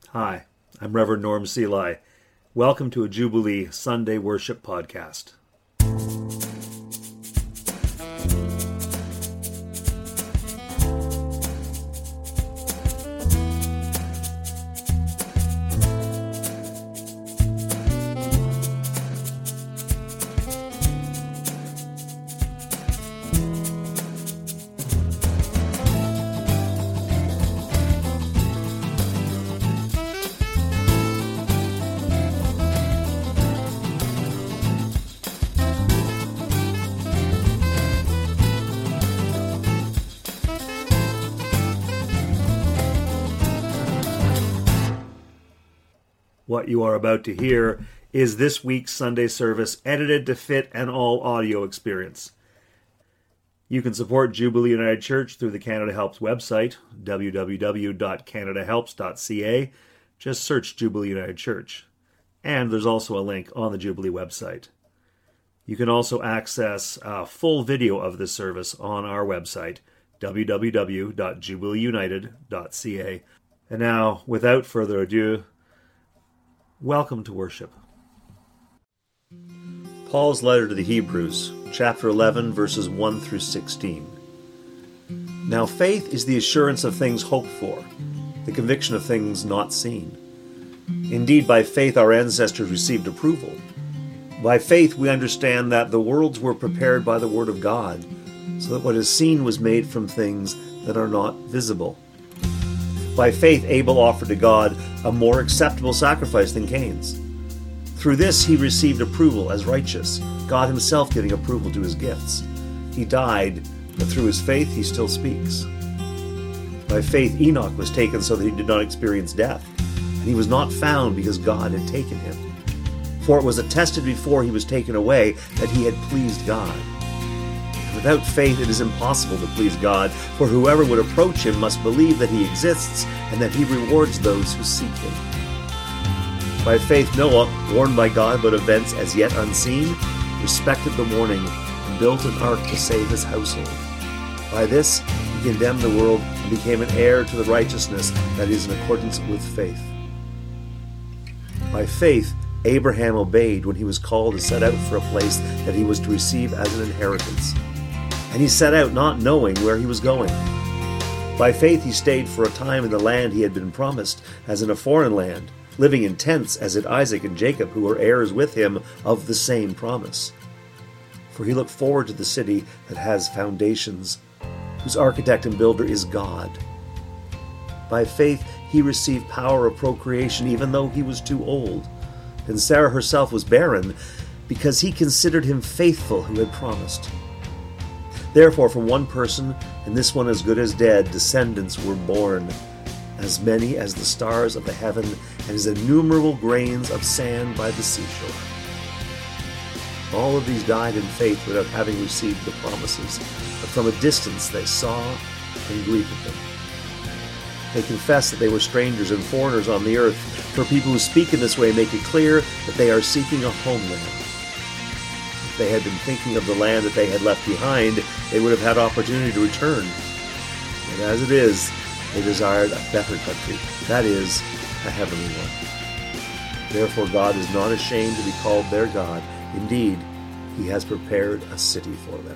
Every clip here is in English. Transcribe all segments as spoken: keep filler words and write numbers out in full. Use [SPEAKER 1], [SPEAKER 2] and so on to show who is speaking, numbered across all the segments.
[SPEAKER 1] Hi, I'm Reverend Norm Seeley. Welcome to a Jubilee Sunday Worship Podcast. What you are about to hear is this week's Sunday service edited to fit an all-audio experience. You can support Jubilee United Church through the Canada Helps website, w w w dot canada helps dot c a. Just search Jubilee United Church. And there's also a link on the Jubilee website. You can also access a full video of this service on our website, w w w dot jubilee united dot c a. And now, without further ado, welcome to worship. Paul's letter to the Hebrews, chapter eleven, verses one through sixteen. Now faith is the assurance of things hoped for, the conviction of things not seen. Indeed, by faith our ancestors received approval. By faith we understand that the worlds were prepared by the word of God, so that what is seen was made from things that are not visible. By faith Abel offered to God a more acceptable sacrifice than Cain's. Through this he received approval as righteous, God himself giving approval to his gifts. He died, but through his faith he still speaks. By faith Enoch was taken so that he did not experience death, and he was not found because God had taken him. For it was attested before he was taken away that he had pleased God. Without faith it is impossible to please God, for whoever would approach him must believe that he exists and that he rewards those who seek him. By faith Noah, warned by God about events as yet unseen, respected the warning and built an ark to save his household. By this he condemned the world and became an heir to the righteousness that is in accordance with faith. By faith Abraham obeyed when he was called to set out for a place that he was to receive as an inheritance. And he set out not knowing where he was going. By faith he stayed for a time in the land he had been promised, as in a foreign land, living in tents as did Isaac and Jacob, who were heirs with him of the same promise. For he looked forward to the city that has foundations, whose architect and builder is God. By faith he received power of procreation even though he was too old, and Sarah herself was barren, because he considered him faithful who had promised. Therefore, from one person, and this one as good as dead, descendants were born, as many as the stars of the heaven, and as innumerable grains of sand by the seashore. All of these died in faith without having received the promises, but from a distance they saw and greeted them. They confessed that they were strangers and foreigners on the earth, for people who speak in this way make it clear that they are seeking a homeland. If they had been thinking of the land that they had left behind, they would have had opportunity to return. But as it is, they desired a better country, that is, a heavenly one. Therefore God is not ashamed to be called their God. Indeed, he has prepared a city for them.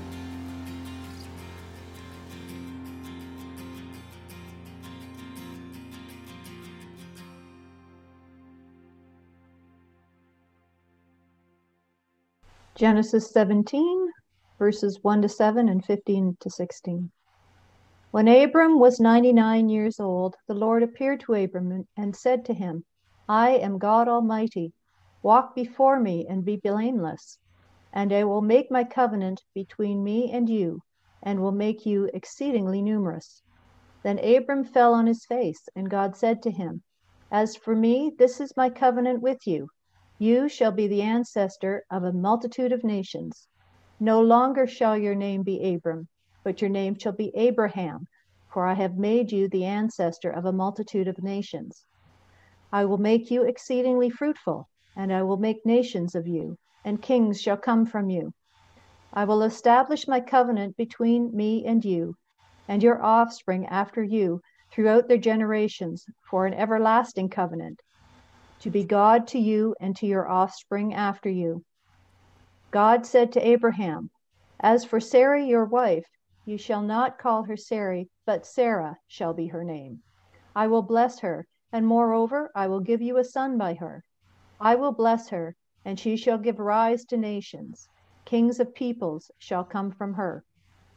[SPEAKER 2] Genesis seventeen, verses one to seven and fifteen to sixteen. When Abram was ninety-nine years old, the Lord appeared to Abram and said to him, I am God Almighty. Walk before me and be blameless, and I will make my covenant between me and you, and will make you exceedingly numerous. Then Abram fell on his face, and God said to him, As for me, this is my covenant with you. You shall be the ancestor of a multitude of nations. No longer shall your name be Abram, but your name shall be Abraham, for I have made you the ancestor of a multitude of nations. I will make you exceedingly fruitful, and I will make nations of you, and kings shall come from you. I will establish my covenant between me and you, and your offspring after you, throughout their generations for an everlasting covenant, to be God to you and to your offspring after you. God said to Abraham, As for Sarai your wife, you shall not call her Sarai, but Sarah shall be her name. I will bless her, and moreover I will give you a son by her. I will bless her, and she shall give rise to nations. Kings of peoples shall come from her.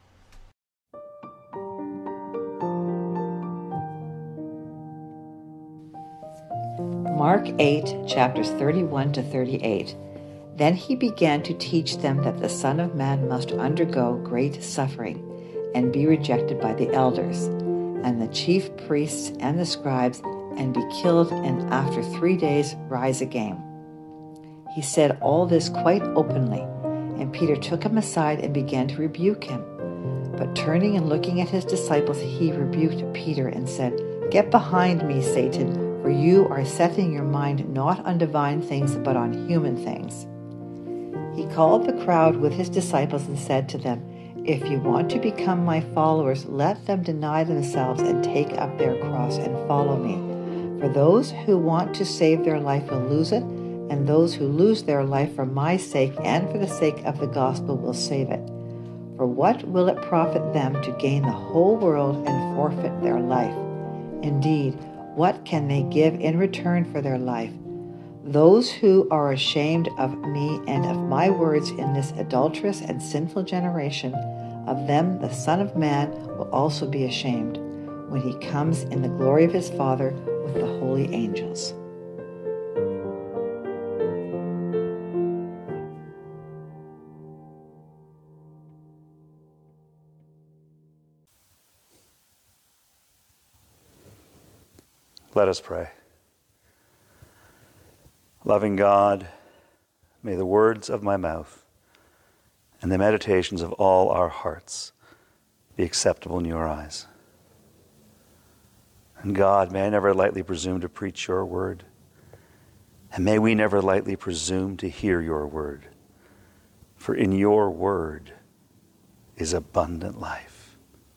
[SPEAKER 3] Mark eight, chapters thirty-one to thirty-eight. Then he began to teach them that the Son of Man must undergo great suffering and be rejected by the elders and the chief priests and the scribes, and be killed, and after three days rise again. He said all this quite openly, and Peter took him aside and began to rebuke him. But turning and looking at his disciples, he rebuked Peter and said, Get behind me, Satan, for you are setting your mind not on divine things, but on human things. He called the crowd with his disciples and said to them, If you want to become my followers, let them deny themselves and take up their cross and follow me. For those who want to save their life will lose it, and those who lose their life for my sake and for the sake of the gospel will save it. For what will it profit them to gain the whole world and forfeit their life? Indeed, what can they give in return for their life? Those who are ashamed of me and of my words in this adulterous and sinful generation, of them the Son of Man will also be ashamed, when he comes in the glory of his Father with the holy angels.
[SPEAKER 1] Let us pray. Loving God, may the words of my mouth and the meditations of all our hearts be acceptable in your eyes. And God, may I never lightly presume to preach your word, and may we never lightly presume to hear your word, for in your word is abundant life.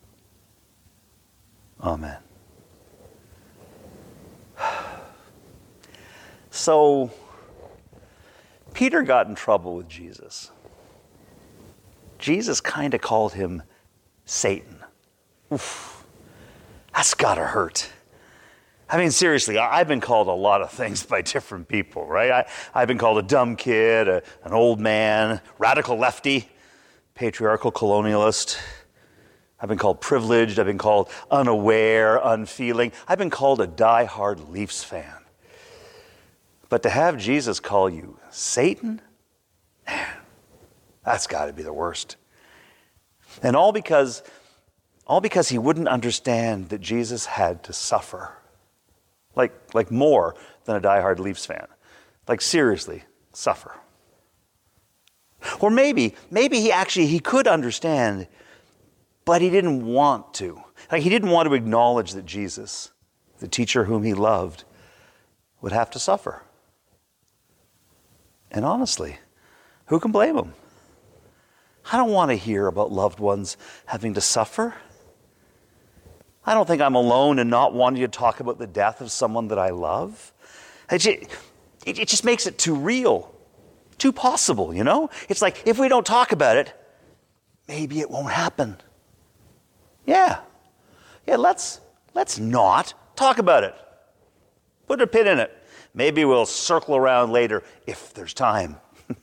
[SPEAKER 1] Amen. So, Peter got in trouble with Jesus. Jesus kind of called him Satan. Oof, that's gotta hurt. I mean, seriously, I've been called a lot of things by different people, right? I, I've been called a dumb kid, a, an old man, radical lefty, patriarchal colonialist. I've been called privileged. I've been called unaware, unfeeling. I've been called a die-hard Leafs fan. But to have Jesus call you Satan, man, that's got to be the worst. And all because, all because he wouldn't understand that Jesus had to suffer. Like, like more than a diehard Leafs fan. Like seriously, suffer. Or maybe, maybe he actually, he could understand, but he didn't want to. Like he didn't want to acknowledge that Jesus, the teacher whom he loved, would have to suffer. And honestly, who can blame him? I don't want to hear about loved ones having to suffer. I don't think I'm alone in not wanting to talk about the death of someone that I love. It just, it just makes it too real, too possible, you know? It's like, if we don't talk about it, maybe it won't happen. Yeah. Yeah, let's, let's not talk about it. Put a pin in it. Maybe we'll circle around later if there's time.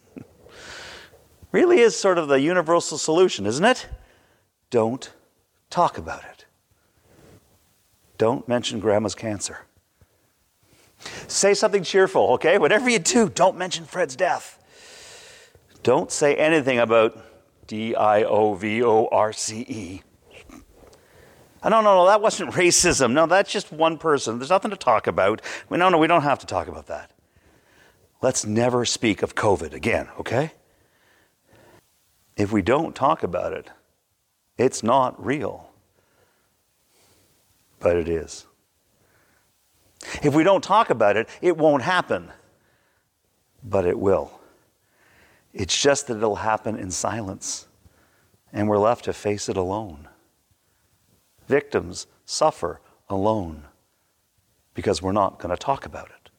[SPEAKER 1] Really is sort of the universal solution, isn't it? Don't talk about it. Don't mention grandma's cancer. Say something cheerful, okay? Whatever you do, don't mention Fred's death. Don't say anything about D I O V O R C E. Oh, no, no, no, that wasn't racism. No, that's just one person. There's nothing to talk about. No, no, we don't have to talk about that. Let's never speak of COVID again, okay? If we don't talk about it, it's not real. But it is. If we don't talk about it, it won't happen. But it will. It's just that it'll happen in silence, and we're left to face it alone. Victims suffer alone because we're not going to talk about it.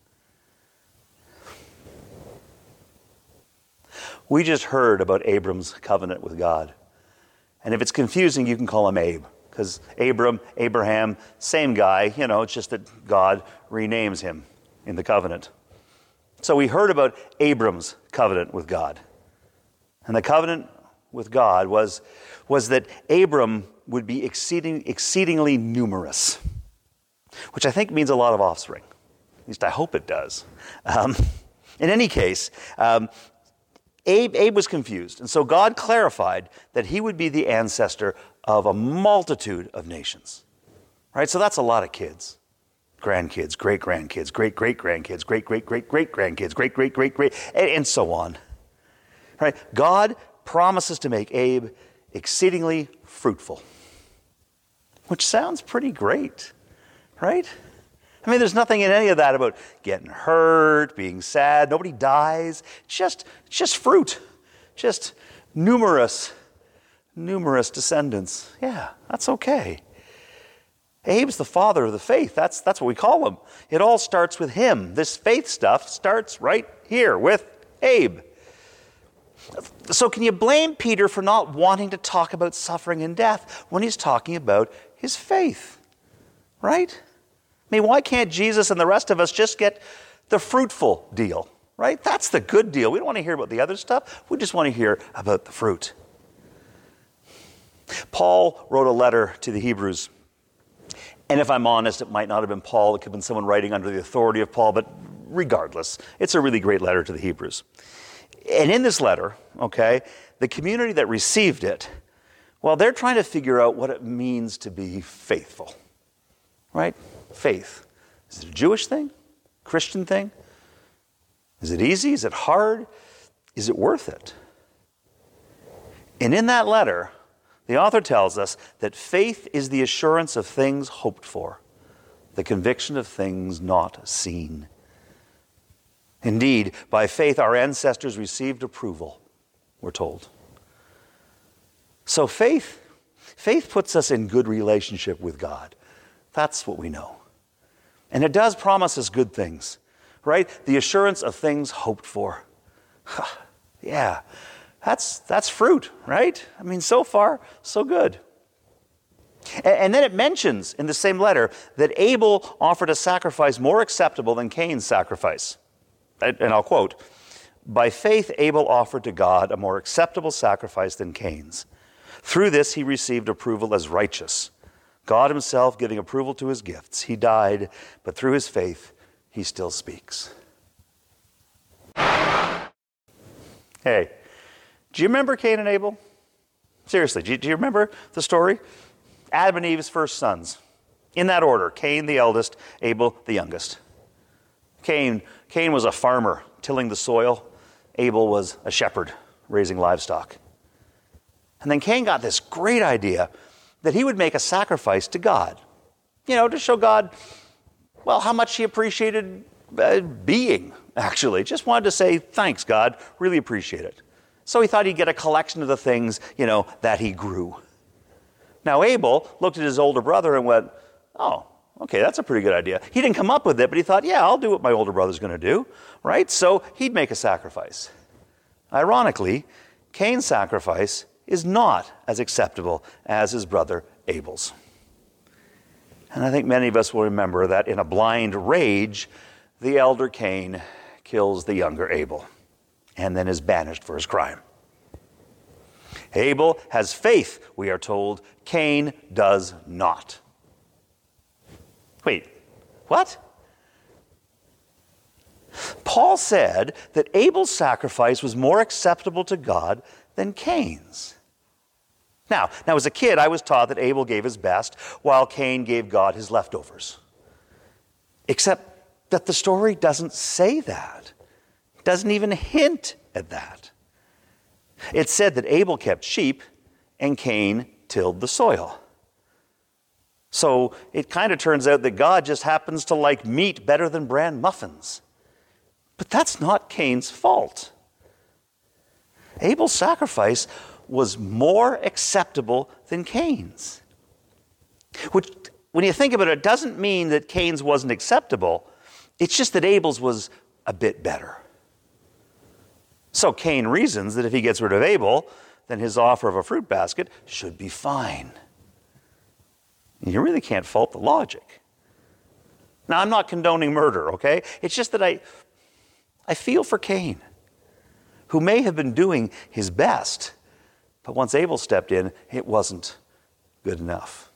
[SPEAKER 1] We just heard about Abram's covenant with God. And if it's confusing, you can call him Abe. Because Abram, Abraham, same guy, you know, it's just that God renames him in the covenant. So we heard about Abram's covenant with God. And the covenant with God was, was that Abram would be exceeding, exceedingly numerous, which I think means a lot of offspring. At least I hope it does. Um, in any case, um, Abe, Abe was confused, and so God clarified that he would be the ancestor of a multitude of nations. Right? So that's a lot of kids. Grandkids, great-grandkids, great-great-grandkids, great-great-great-great-grandkids, great-great-great-great, and, and so on. Right? God promises to make Abe exceedingly fruitful, which sounds pretty great, right? I mean, there's nothing in any of that about getting hurt, being sad. Nobody dies. Just, just fruit. Just numerous, numerous descendants. Yeah, that's okay. Abe's the father of the faith. That's, that's what we call him. It all starts with him. This faith stuff starts right here with Abe. So can you blame Peter for not wanting to talk about suffering and death when he's talking about his faith? Right? I mean, why can't Jesus and the rest of us just get the fruitful deal? Right? That's the good deal. We don't want to hear about the other stuff. We just want to hear about the fruit. Paul wrote a letter to the Hebrews. And if I'm honest, it might not have been Paul. It could have been someone writing under the authority of Paul. But regardless, it's a really great letter to the Hebrews. And in this letter, okay, the community that received it, well, they're trying to figure out what it means to be faithful. Right? Faith. Is it a Jewish thing? Christian thing? Is it easy? Is it hard? Is it worth it? And in that letter, the author tells us that faith is the assurance of things hoped for, the conviction of things not seen. Indeed, by faith our ancestors received approval, we're told. So faith, faith puts us in good relationship with God. That's what we know. And it does promise us good things, right? The assurance of things hoped for. Yeah, that's, that's fruit, right? I mean, so far, so good. And, and then it mentions in the same letter that Abel offered a sacrifice more acceptable than Cain's sacrifice. And I'll quote, "By faith Abel offered to God a more acceptable sacrifice than Cain's. Through this he received approval as righteous, God himself giving approval to his gifts. He died, but through his faith he still speaks." Hey, do you remember Cain and Abel? Seriously, do you, do you remember the story? Adam and Eve's first sons. In that order, Cain the eldest, Abel the youngest. Cain, Cain was a farmer tilling the soil. Abel was a shepherd raising livestock. And then Cain got this great idea that he would make a sacrifice to God. You know, to show God, well, how much he appreciated uh, being, actually. Just wanted to say, thanks, God, really appreciate it. So he thought he'd get a collection of the things, you know, that he grew. Now Abel looked at his older brother and went, oh, okay, that's a pretty good idea. He didn't come up with it, but he thought, yeah, I'll do what my older brother's going to do, right? So he'd make a sacrifice. Ironically, Cain's sacrifice is not as acceptable as his brother Abel's. And I think many of us will remember that in a blind rage, the elder Cain kills the younger Abel and then is banished for his crime. Abel has faith, we are told. Cain does not. Wait, what? Paul said that Abel's sacrifice was more acceptable to God than Cain's. Now, now, as a kid, I was taught that Abel gave his best while Cain gave God his leftovers. Except that the story doesn't say that. It doesn't even hint at that. It said that Abel kept sheep and Cain tilled the soil. So it kind of turns out that God just happens to like meat better than bran muffins. But that's not Cain's fault. Abel's sacrifice was more acceptable than Cain's. Which, when you think about it, it doesn't mean that Cain's wasn't acceptable. It's just that Abel's was a bit better. So Cain reasons that if he gets rid of Abel, then his offer of a fruit basket should be fine. You really can't fault the logic. Now, I'm not condoning murder, okay? It's just that I, I feel for Cain, who may have been doing his best, but once Abel stepped in, it wasn't good enough.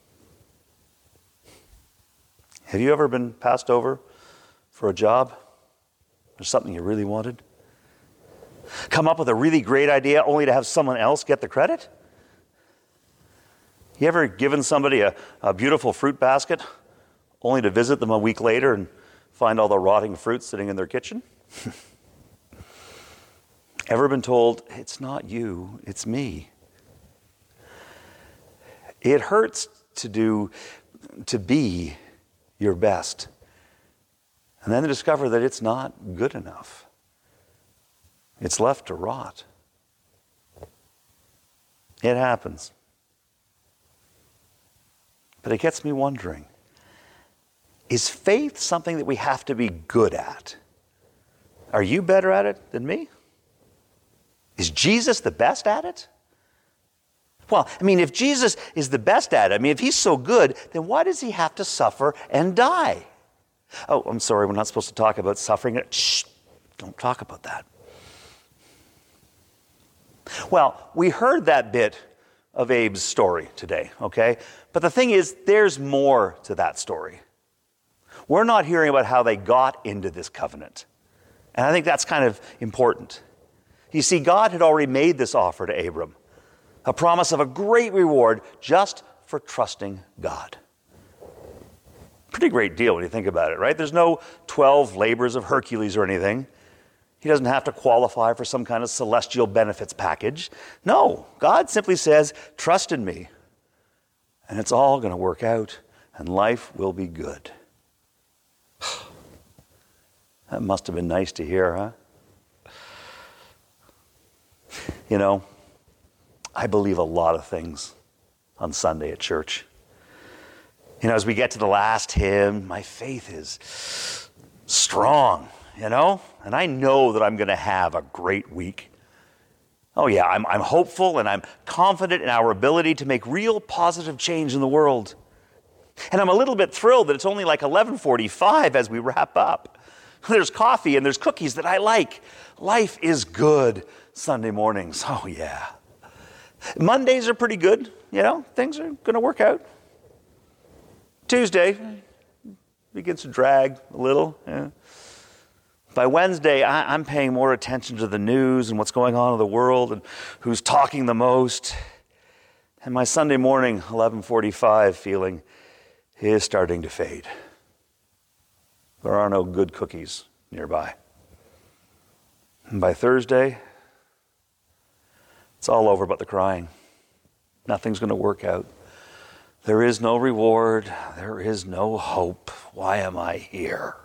[SPEAKER 1] Have you ever been passed over for a job or something you really wanted? Come up with a really great idea only to have someone else get the credit? You ever given somebody a, a beautiful fruit basket only to visit them a week later and find all the rotting fruit sitting in their kitchen? Ever been told, it's not you, it's me? It hurts to do, to be your best, and then to discover that it's not good enough. It's left to rot. It happens. But it gets me wondering, is faith something that we have to be good at? Are you better at it than me? Is Jesus the best at it? Well, I mean, if Jesus is the best at it, I mean, if he's so good, then why does he have to suffer and die? Oh, I'm sorry, we're not supposed to talk about suffering. Shh, don't talk about that. Well, we heard that bit of Abe's story today, okay? But the thing is, there's more to that story. We're not hearing about how they got into this covenant. And I think that's kind of important. You see, God had already made this offer to Abram, a promise of a great reward just for trusting God. Pretty great deal when you think about it, right? There's no twelve labors of Hercules or anything. He doesn't have to qualify for some kind of celestial benefits package. No, God simply says, trust in me, and it's all going to work out, and life will be good. That must have been nice to hear, huh? You know, I believe a lot of things on Sunday at church. You know, as we get to the last hymn, my faith is strong, you know, and I know that I'm going to have a great week. Oh yeah, I'm, I'm hopeful and I'm confident in our ability to make real positive change in the world. And I'm a little bit thrilled that it's only like eleven forty-five as we wrap up. There's coffee and there's cookies that I like. Life is good Sunday mornings. Oh yeah. Mondays are pretty good, you know, things are going to work out. Tuesday begins to drag a little, yeah. By Wednesday, I, I'm paying more attention to the news and what's going on in the world and who's talking the most. And my Sunday morning, eleven forty-five feeling is starting to fade. There are no good cookies nearby. And by Thursday, it's all over but the crying. Nothing's going to work out. There is no reward. There is no hope. Why am I here?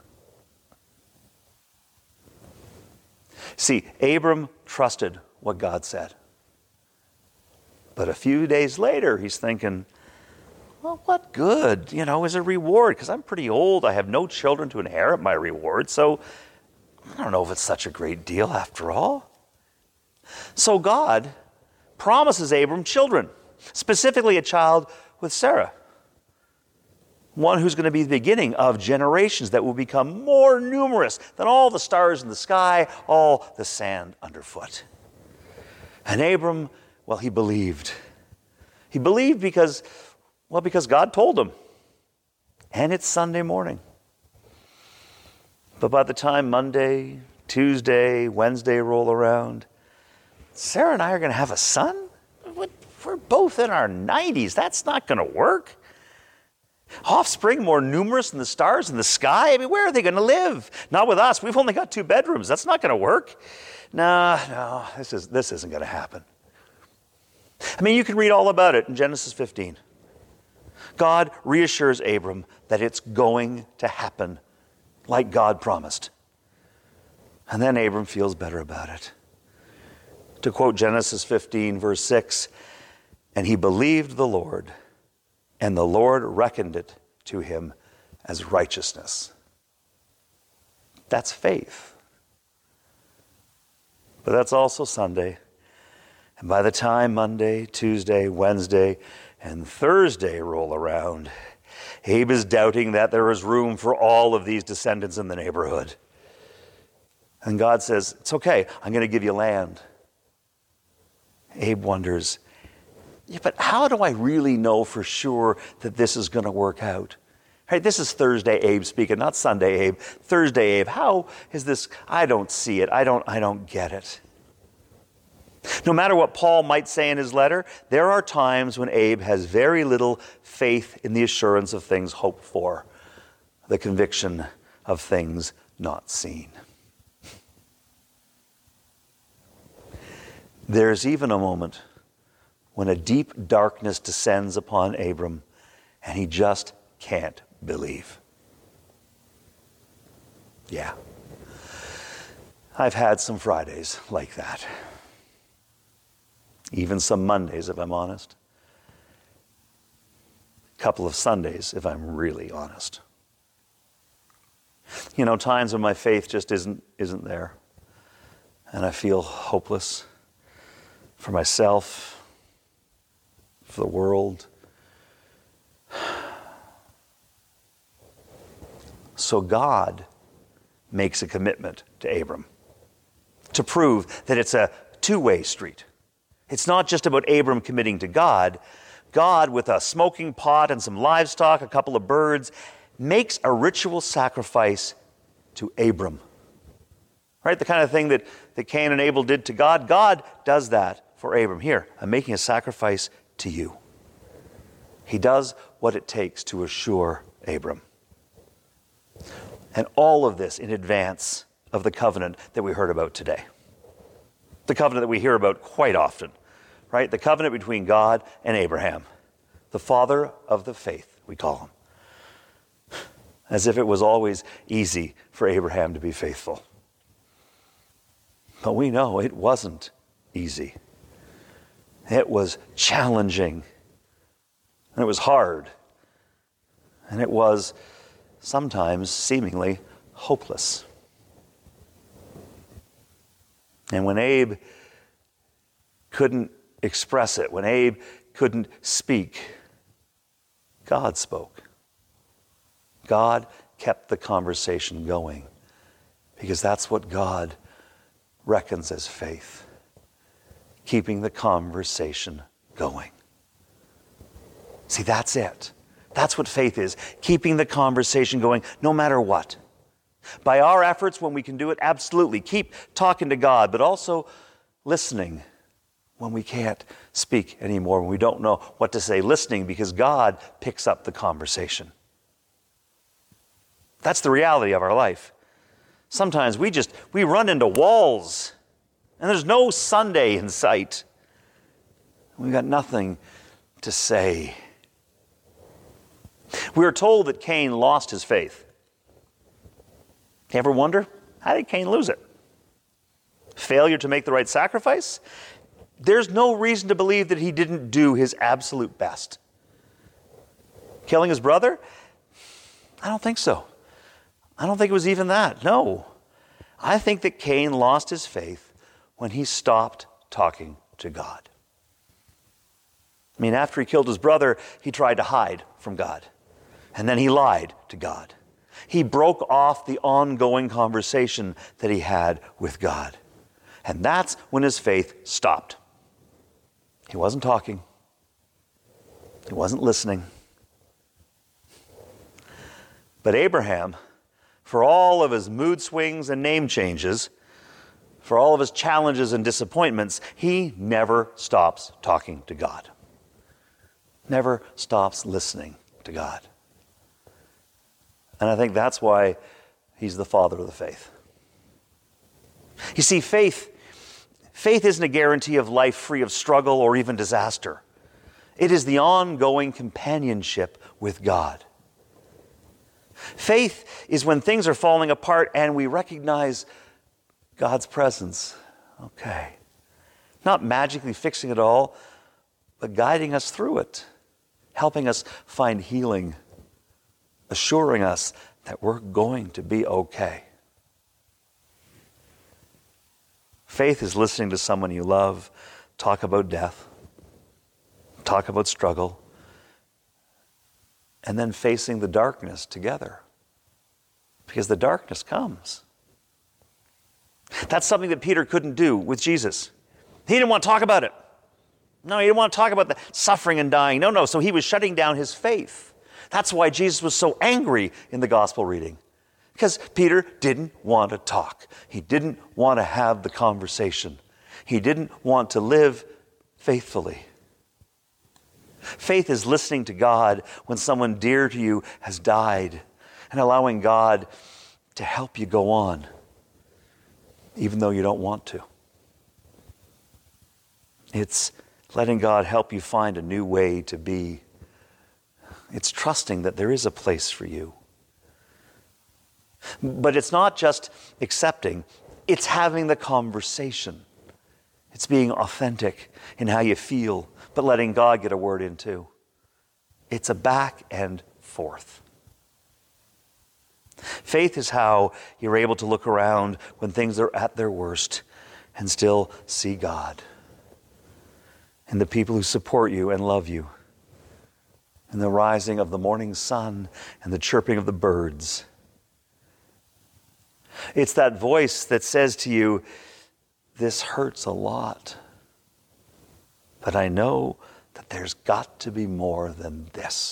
[SPEAKER 1] See, Abram trusted what God said. But a few days later, he's thinking, well, what good, you know, is a reward? Because I'm pretty old. I have no children to inherit my reward. So I don't know if it's such a great deal after all. So God promises Abram children, specifically a child with Sarah. One who's going to be the beginning of generations that will become more numerous than all the stars in the sky, all the sand underfoot. And Abram, well, he believed. He believed because, well, because God told him. And it's Sunday morning. But by the time Monday, Tuesday, Wednesday roll around, Sarah and I are going to have a son? We're both in our nineties. That's not going to work. Offspring more numerous than the stars in the sky? I mean, where are they going to live? Not with us. We've only got two bedrooms. That's not going to work. No, no, this, is, this isn't going to happen. I mean, you can read all about it in Genesis fifteen. God reassures Abram that it's going to happen like God promised. And then Abram feels better about it. To quote Genesis fifteen, verse six, and he believed the Lord, and the Lord reckoned it to him as righteousness. That's faith. But that's also Sunday. And by the time Monday, Tuesday, Wednesday, and Thursday roll around, Abe is doubting that there is room for all of these descendants in the neighborhood. And God says, it's okay, I'm going to give you land. Abe wonders, yeah, but how do I really know for sure that this is going to work out? Right, this is Thursday Abe speaking, not Sunday Abe. Thursday Abe, how is this? I don't see it. I don't, I don't get it. No matter what Paul might say in his letter, there are times when Abe has very little faith in the assurance of things hoped for, the conviction of things not seen. There's even a moment when a deep darkness descends upon Abram and he just can't believe. Yeah. I've had some Fridays like that. Even some Mondays, if I'm honest. A couple of Sundays, if I'm really honest. You know, times when my faith just isn't isn't there. And I feel hopeless for myself, for the world. So God makes a commitment to Abram to prove that it's a two-way street. It's not just about Abram committing to God. God, with a smoking pot and some livestock, a couple of birds, makes a ritual sacrifice to Abram. Right? The kind of thing that, that Cain and Abel did to God, God does that for Abram. Here, I'm making a sacrifice to you. He does what it takes to assure Abram. And all of this in advance of the covenant that we heard about today. The covenant that we hear about quite often, right? The covenant between God and Abraham, the father of the faith, we call him. As if it was always easy for Abraham to be faithful. But we know it wasn't easy. It was challenging. And it was hard. And it was sometimes seemingly hopeless. And when Abe couldn't express it, when Abe couldn't speak, God spoke. God kept the conversation going because that's what God reckons as faith, keeping the conversation going. See, that's it. That's what faith is, keeping the conversation going no matter what. By our efforts, when we can do it, absolutely. Keep talking to God, but also listening when we can't speak anymore, when we don't know what to say. Listening because God picks up the conversation. That's the reality of our life. Sometimes we just, we run into walls and there's no Sunday in sight. We've got nothing to say. We are told that Cain lost his faith. You ever wonder, how did Cain lose it? Failure to make the right sacrifice? There's no reason to believe that he didn't do his absolute best. Killing his brother? I don't think so. I don't think it was even that. No. I think that Cain lost his faith when he stopped talking to God. I mean, after he killed his brother, he tried to hide from God. And then he lied to God. He broke off the ongoing conversation that he had with God. And that's when his faith stopped. He wasn't talking. He wasn't listening. But Abraham, for all of his mood swings and name changes, for all of his challenges and disappointments, he never stops talking to God. Never stops listening to God. And I think that's why he's the father of the faith. You see, faith, faith isn't a guarantee of life free of struggle or even disaster. It is the ongoing companionship with God. Faith is when things are falling apart and we recognize God's presence. Okay. Not magically fixing it all, but guiding us through it, helping us find healing assuring us that we're going to be okay. Faith is listening to someone you love talk about death, talk about struggle, and then facing the darkness together. Because the darkness comes. That's something that Peter couldn't do with Jesus. He didn't want to talk about it. No, he didn't want to talk about the suffering and dying. No, no. So he was shutting down his faith. That's why Jesus was so angry in the gospel reading. Because Peter didn't want to talk. He didn't want to have the conversation. He didn't want to live faithfully. Faith is listening to God when someone dear to you has died and allowing God to help you go on, even though you don't want to. It's letting God help you find a new way to be. It's trusting that there is a place for you. But it's not just accepting, it's having the conversation. It's being authentic in how you feel, but letting God get a word in too. It's a back and forth. Faith is how you're able to look around when things are at their worst and still see God and the people who support you and love you, and the rising of the morning sun and the chirping of the birds. It's that voice that says to you, this hurts a lot, but I know that there's got to be more than this.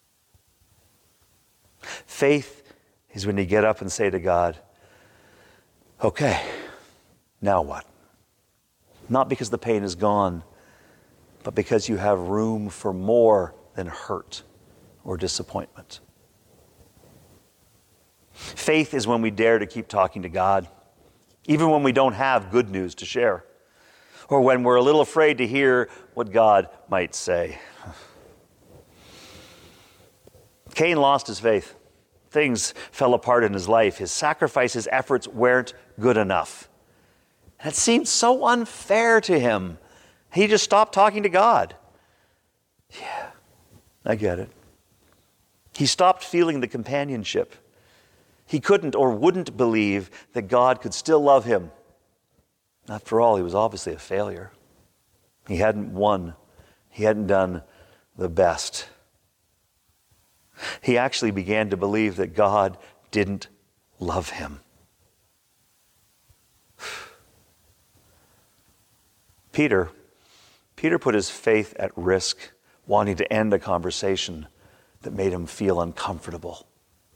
[SPEAKER 1] Faith is when you get up and say to God, okay, now what? Not because the pain is gone, but because you have room for more than hurt or disappointment. Faith is when we dare to keep talking to God, even when we don't have good news to share, or when we're a little afraid to hear what God might say. Cain lost his faith. Things fell apart in his life. His sacrifice, his efforts weren't good enough. And it seemed so unfair to him. He just stopped talking to God. Yeah, I get it. He stopped feeling the companionship. He couldn't or wouldn't believe that God could still love him. After all, he was obviously a failure. He hadn't won. He hadn't done the best. He actually began to believe that God didn't love him. Peter, Peter put his faith at risk, wanting to end a conversation that made him feel uncomfortable.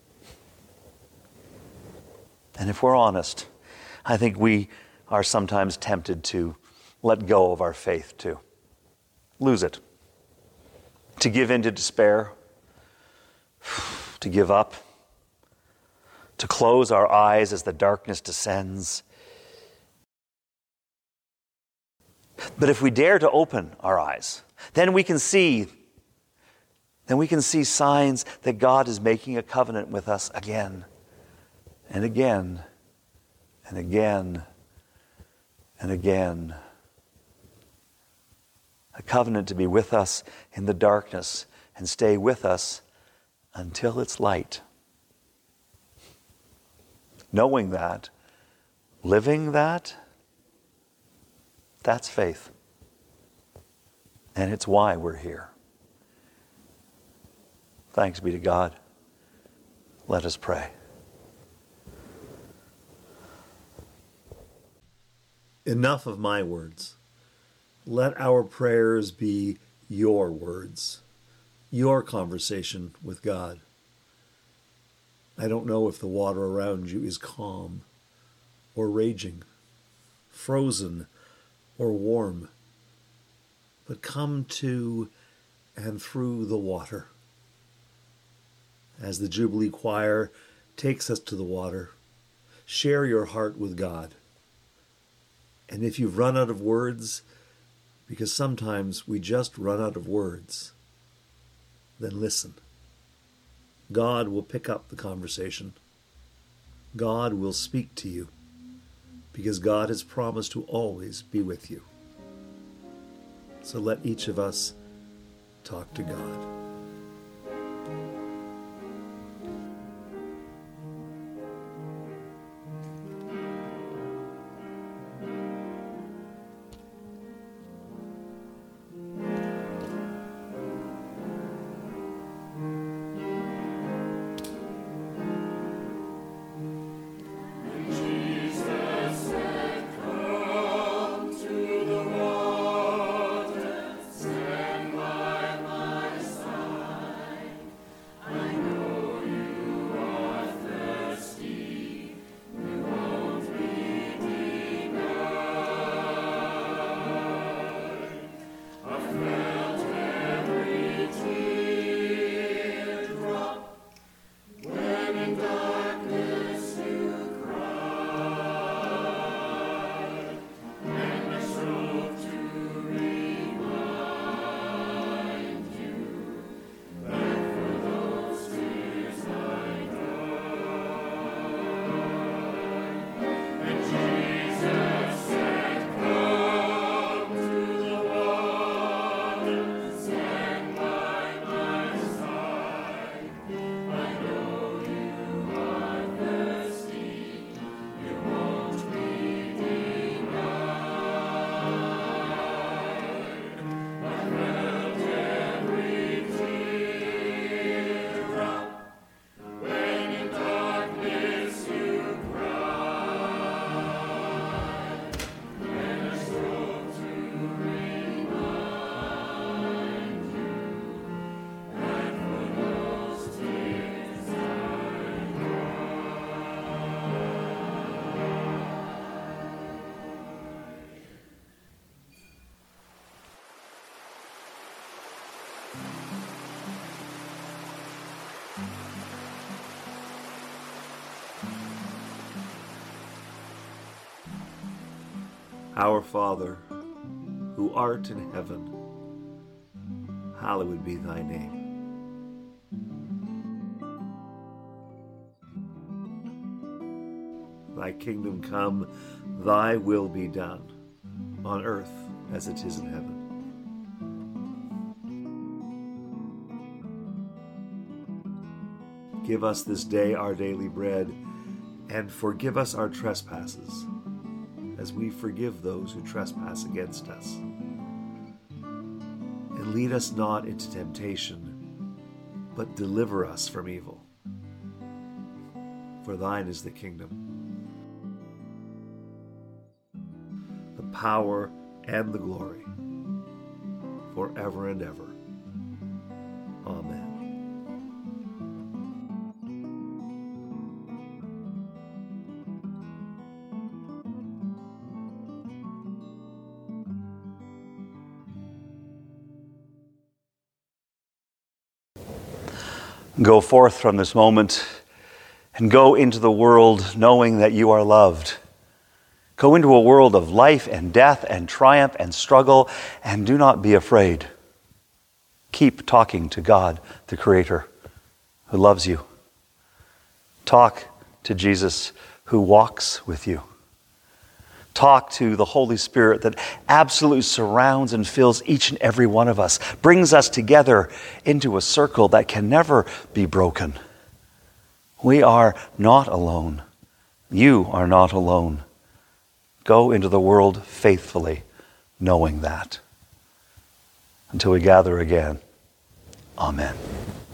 [SPEAKER 1] And if we're honest, I think we are sometimes tempted to let go of our faith too. Lose it. To give in to despair. To give up. To close our eyes as the darkness descends. But if we dare to open our eyes, then we can see, then we can see signs that God is making a covenant with us again and again and again and again. A covenant to be with us in the darkness and stay with us until it's light. Knowing that, living that, that's faith. And it's why we're here. Thanks be to God. Let us pray. Enough of my words. Let our prayers be your words, your conversation with God. I don't know if the water around you is calm or raging, frozen or warm, but come to and through the water. As the Jubilee Choir takes us to the water, share your heart with God. And if you've run out of words, because sometimes we just run out of words, then listen. God will pick up the conversation. God will speak to you, because God has promised to always be with you. So let each of us talk to God. Our Father, who art in heaven, hallowed be thy name. Thy kingdom come, thy will be done, on earth as it is in heaven. Give us this day our daily bread, and forgive us our trespasses, as we forgive those who trespass against us. And lead us not into temptation, but deliver us from evil. For thine is the kingdom, the power, and the glory, forever and ever. Amen. Go forth from this moment and go into the world knowing that you are loved. Go into a world of life and death and triumph and struggle, and do not be afraid. Keep talking to God, the Creator, who loves you. Talk to Jesus, who walks with you. Talk to the Holy Spirit that absolutely surrounds and fills each and every one of us, brings us together into a circle that can never be broken. We are not alone. You are not alone. Go into the world faithfully, knowing that. Until we gather again, amen.